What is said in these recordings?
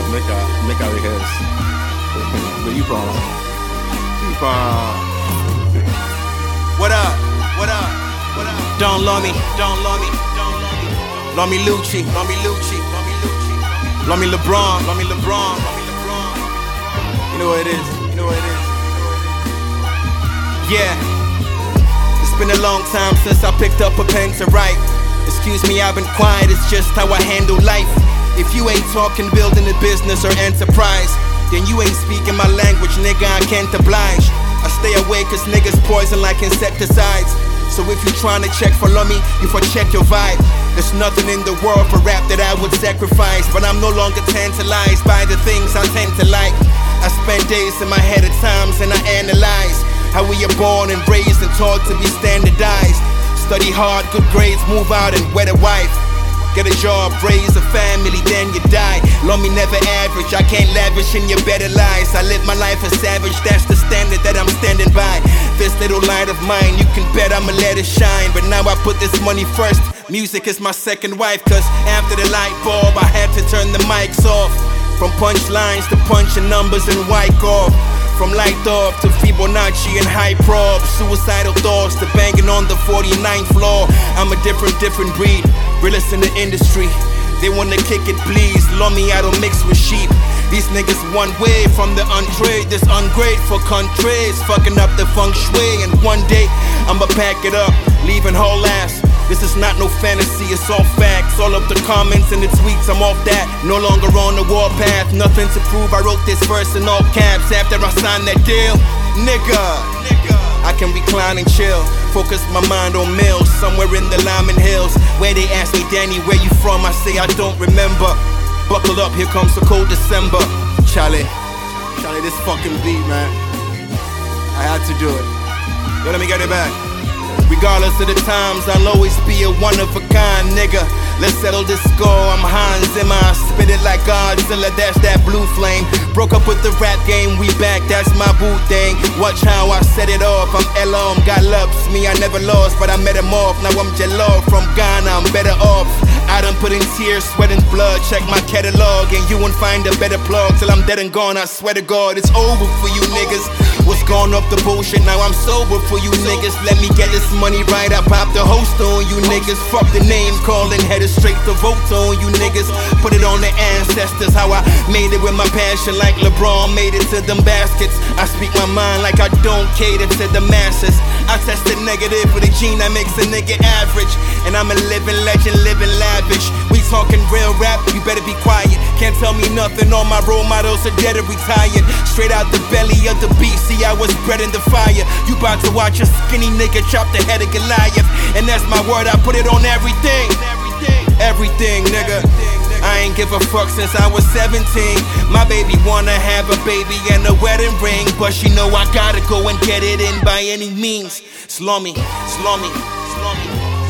Make our rehearse. But you from? What up? What up? What up? Don't love me. Don't love me. Don't love me. Love me Lucci. Love me Lucci. Love me Lucci. Love me LeBron. Love me LeBron. Love me LeBron. You know what it is. You know what it is. Yeah. It's been a long time since I picked up a pen to write. Excuse me, I've been quiet. It's just how I handle life. If you ain't talking building a business or enterprise, then you ain't speaking my language, nigga, I can't oblige. I stay away cause niggas poison like insecticides. So if you tryna check for lummy, you for check your vibe. There's nothing in the world for rap that I would sacrifice, but I'm no longer tantalized by the things I tend to like. I spend days in my head at times and I analyze how we are born and raised and taught to be standardized. Study hard, good grades, move out and wed a wife. Get a job, raise a family, then you die. Love me never average, I can't lavish in your better lies. I live my life a savage, that's the standard that I'm standing by. This little light of mine, you can bet I'ma let it shine. But now I put this money first, music is my second wife. Cause after the light bulb, I had to turn the mics off. From punchlines to punching numbers and white off. From light off to Fibonacci and high prob. Suicidal thoughts to banging on the 49th floor. I'm a different breed, realest in the industry. They wanna kick it, please. Love me, I don't mix with sheep. These niggas one way from the untrade. This ungrateful countries fucking up the feng shui. And one day, I'ma pack it up, leaving whole ass. This is not no fantasy, it's all facts. All of the comments and the tweets, I'm off that. No longer on the warpath, nothing to prove. I wrote this verse in all caps after I signed that deal. Nigga, I can recline and chill. Focus my mind on mills, somewhere in the Lyman Hills. Where they ask me, Danny, where you from? I say I don't remember. Buckle up, here comes the cold December. Charlie, this fucking beat, man. I had to do it. Yo, let me get it back. Regardless of the times, I'll always be a one-of-a-kind nigga. Let's settle this score, I'm Hans Zimmer. I spit it like Godzilla, that's that blue flame. Broke up with the rap game, we back, that's my boo thing. Watch how I set it off, I'm Elom. God loves me, I never lost, but I met him off. Now I'm Jello from Ghana, I'm better off. I done put in tears, sweat and blood. Check my catalog and you won't find a better plug. Till I'm dead and gone, I swear to God, it's over for you niggas. What's gone off the bullshit, now I'm sober for you niggas. Let me get this money right, I pop the host on you niggas. Fuck the name calling, headed straight to vote on you niggas. Put it on the ancestors, how I made it with my passion. Like LeBron made it to them baskets. I speak my mind like I don't cater to the masses. I tested negative with a gene that makes a nigga average. And I'm a living legend, living lavish. We talking real rap, you better be quiet. Can't tell me nothing, all my role models are dead or retired. Straight out the belly of the beast, see I was bred in the fire. You about to watch a skinny nigga chop the head of Goliath. And that's my word, I put it on everything. Everything, nigga. I ain't give a fuck since I was 17. My baby wanna have a baby and a wedding ring, but she know I gotta go and get it in by any means. Slummy, slummy, slummy.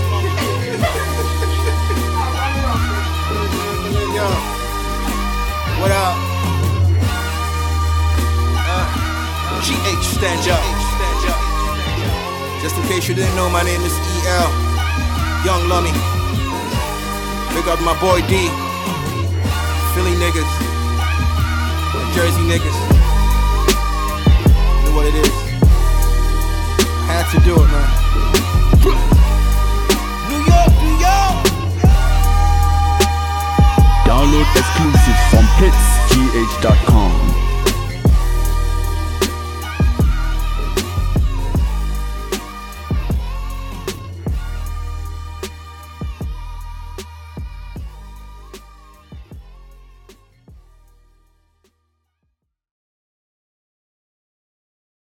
Yo, what up? GH, stand up. Just in case you didn't know, my name is EL, Young Lummy. Big up my boy D, Philly niggas, Jersey niggas. You know what it is. I had to do it, man. New York, New York. Download exclusives from hitsgh.com.